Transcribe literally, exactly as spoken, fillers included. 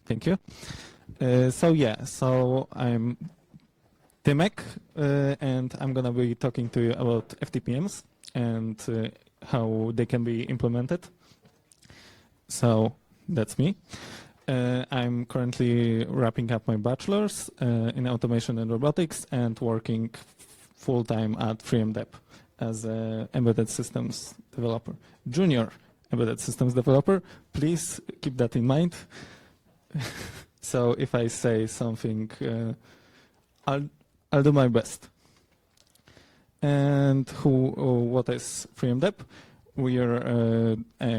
Thank you. Uh, so yeah, so I'm Timek, uh, and I'm gonna be talking to you about F T P Ms and uh, how they can be implemented. So that's me. Uh, I'm currently wrapping up my bachelor's uh, in automation and robotics and working full-time at FreeMDep as an embedded systems developer, junior embedded systems developer. Please keep that in mind. So if I say something, uh, I'll, I'll do my best. And who, what is FreeMDep? We are uh, a